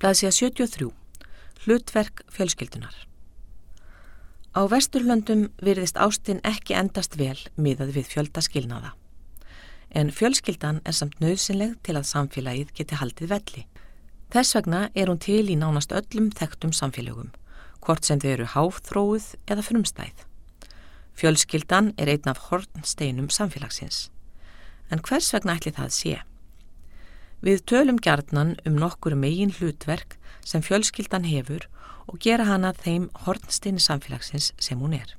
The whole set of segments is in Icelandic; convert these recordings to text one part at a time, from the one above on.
Blaðsíða 73. Hlutverk fjölskyldunar. Á Vesturlöndum virðist ástin ekki endast vel miðað við fjölda skilnaða. En fjölskyldan er samt nauðsynleg til að samfélagið geti haldið velli. Þess vegna er hún til í nánast öllum þekktum samfélögum, hvort sem þau eru háþróuð eða frumstæð. Fjölskyldan er einn af hornsteinum samfélagsins. En hvers vegna ætli það sé? Við tölum gjarnan nokkur megin hlutverk sem fjölskyldan hefur og gera hana þeim hornsteini samfélagsins sem hún er.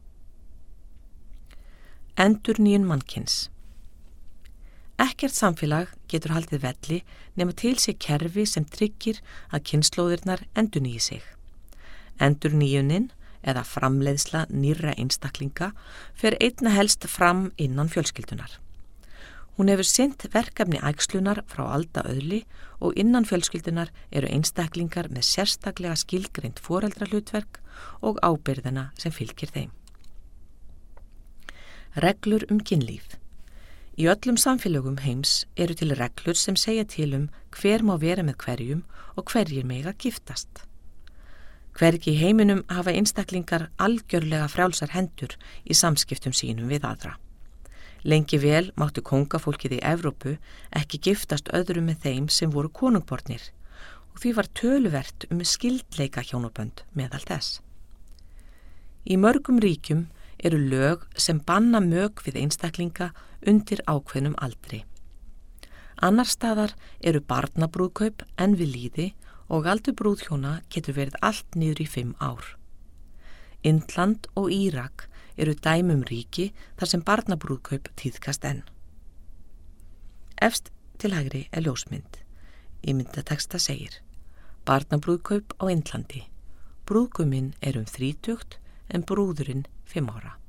Endurnýjun mannkyns. Ekkert samfélag getur haldið velli nema til sé kerfi sem tryggir að kynslóðirnar endurnýji sig. Endurnýjunin eða framleiðsla nýrra einstaklinga fer einna helst fram innan fjölskyldunar. Hún hefur sinnt verkefni æxlunar frá aldaöðli og innan fjölskyldunar eru einstaklingar með sérstaklega skilgreint foreldrahlutverk og ábyrgðina sem fylgir þeim. Reglur kynlíf. Í öllum samfélögum heims eru til reglur sem segja til hver má vera með hverjum og hverjir mega giftast. Hvergi í heiminum hafa einstaklingar algjörlega frjálsar hendur í samskiptum sínum við aðra. Lengi vel máttu kóngafólkið í Evrópu ekki giftast öðrum með þeim sem voru konungbornir og því var töluvert skyldleika hjónabönd meðal þess. Í mörgum ríkjum eru lög sem banna mög við einstaklinga undir ákveðnum aldri. Annars staðar eru barnabrúðkaup en við lýði og aldur brúðhjóna getur verið allt niður í 5 ár. Indland og Írak eru dæmi ríki þar sem barnabrúðkaup tíðkast enn. Efst til hægri er ljósmynd. Í myndatexta segir: barnabrúðkaup á Indlandi. Brúðguminn er 30 en brúðurinn 5 ára.